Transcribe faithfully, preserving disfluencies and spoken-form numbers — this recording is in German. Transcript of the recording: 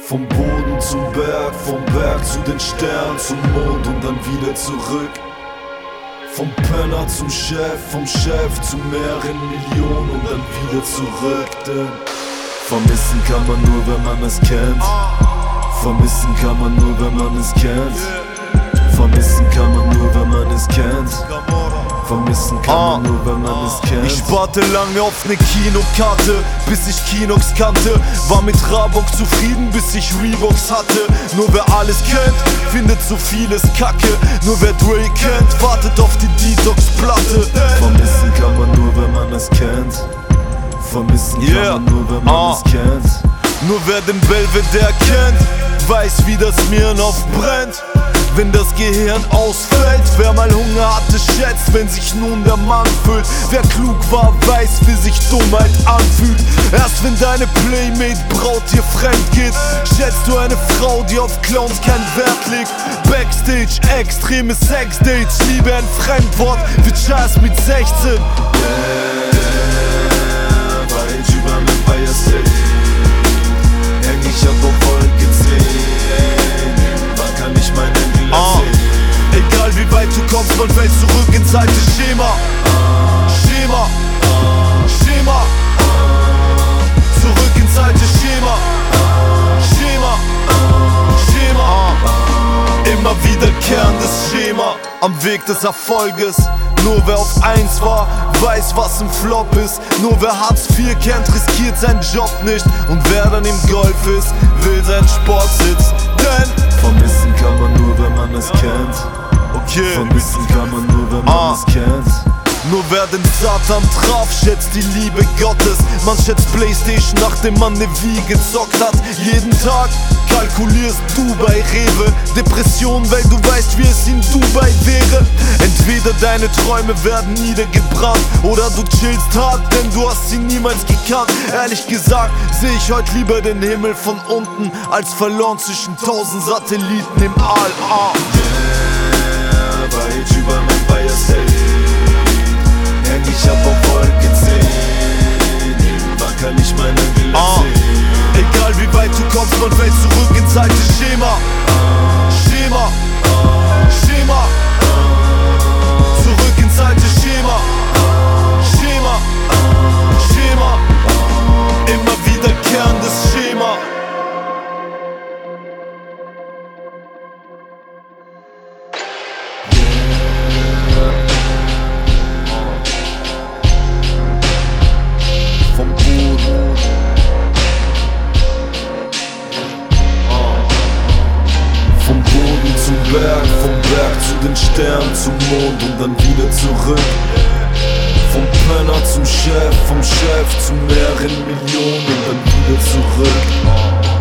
Vom Boden zum Berg, vom Berg zu den Sternen, zum Mond und dann wieder zurück. Vom Penner zum Chef, vom Chef zu mehreren Millionen und dann wieder zurück. Denn vermissen kann man nur, wenn man es kennt. Vermissen kann man nur, wenn man es kennt. Vermissen kann man nur, wenn man es kennt. Vermissen kann ah, man nur, wenn man es kennt. Ich sparte lange auf ne Kinokarte, bis ich Kinox kannte. War mit Rabok zufrieden, bis ich Reeboks hatte. Nur wer alles kennt, findet so vieles Kacke. Nur wer Dre kennt, wartet auf die Detox-Platte. Vermissen kann man nur, wenn man es kennt. Vermissen yeah. kann man nur, wenn man ah. es kennt. Nur wer den Belvedere kennt, weiß, wie das Mirn aufbrennt. Wenn das Gehirn ausfällt, wer mal Hunger hatte, schätzt, wenn sich nun der Mann füllt. Wer klug war, weiß, wie sich Dummheit anfühlt. Erst wenn deine Playmate-Braut dir fremd geht, schätzt du eine Frau, die auf Clowns keinen Wert legt. Backstage, extreme Sexdates, Liebe ein Fremdwort, wie Jazz mit sechzehn. Yeah, weil ich über dem Empire State häng ich auf Wolke zehn. Wann kann ich meine Engel ah. sehen? Egal wie weit du kommst, man fällt zurück ins alte Schema. Schema, Schema, zurück ins alte Schema. Schema, Schema, immer wiederkehrendes Schema am Weg des Erfolges. Nur wer auf eins war, weiß, was ein Flop ist. Nur wer Hartz vier kennt, riskiert seinen Job nicht. Und wer dann im Golf ist, will seinen Sportsitz. Denn vermissen kann man nur, wenn man es kennt. okay, Vermissen kann man nur, wenn man ah. es kennt. Nur wer den Satan traf, schätzt die Liebe Gottes. Man schätzt Playstation, nachdem man ne Wii gezockt hat. Jeden Tag kalkulierst du bei Rewe Depression, weil du weißt, wie es in Dubai wäre. Entweder deine Träume werden niedergebrannt oder du chillst hart, denn du hast sie niemals gekannt. Ehrlich gesagt seh ich heute lieber den Himmel von unten als verloren zwischen tausend Satelliten im All. ah. Yeah, weil ich über dem Empire State häng ich ab auf Wolke zehn. Wann kann ich meine Engel ah. sehen? Egal wie weit du kommst, man fällt zurück ins alte Schema. Schema, Schema, zurück ins alte Schema. Schema, Schema, immer wiederkehrendes Schema. Vom Boden Vom Boden zum Berg, vom Berg zu den Sternen, zum Mond und dann wieder zurück. Vom Penner zum Chef, vom Chef zu mehreren Millionen und dann wieder zurück.